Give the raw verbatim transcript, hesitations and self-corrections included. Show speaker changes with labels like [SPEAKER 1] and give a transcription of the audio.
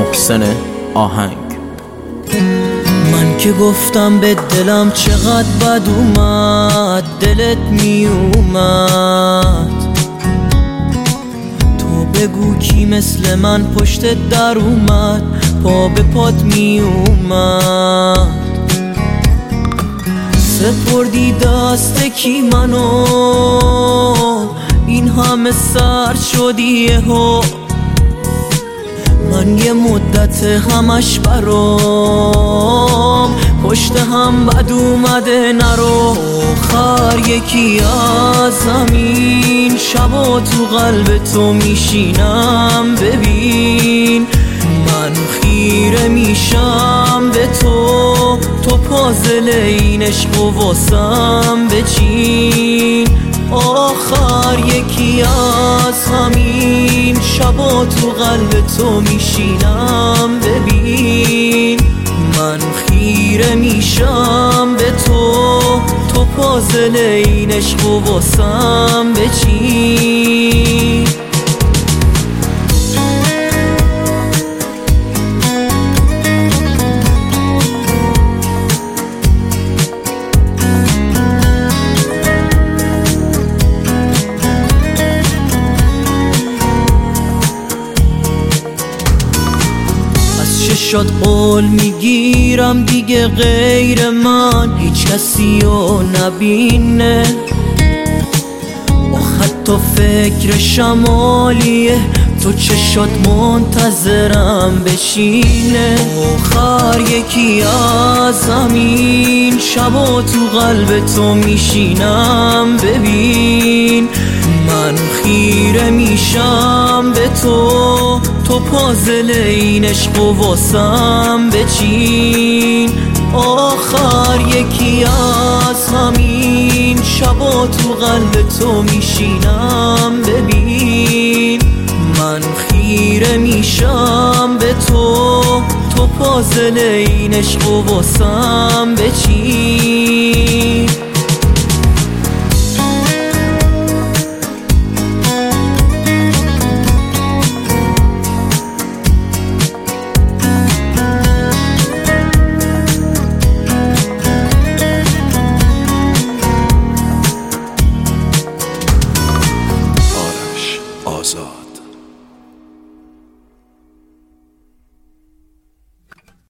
[SPEAKER 1] محسن آهنگ.
[SPEAKER 2] من که گفتم به دلم چقدر بد اومد، دلت می اومد. تو بگو کی مثل من پشت در اومد، پا به پات می اومد. سپردی دست کی منو، این همه سر شدی یهو. من یه مدت همش برام پشت هم بد اومده، نرو. آخر یکی از زمین شبا تو قلب تو میشینم، ببین من خیره میشم به تو. تو پازل این عشق و واسم بچین. آخر یکی از همین شبا تو قلب تو میشینم، ببین من خیره میشم به تو. تو پازل این عشق و واسم بچین. شد قول میگیرم دیگه غیر من هیچ کسی رو نبینه. آخه تو فکر شمالیه، تو چشات منتظرم بشینه. آخر یکی از زمین شبا تو قلب تو میشینم، ببین من خیره میشم به تو. تو پازل این عشق و واسم بچین. آخر یکی از همین شبا تو قلب تو میشینم، ببین من خیره میشم به تو. تو پازل این عشق و واسم بچین.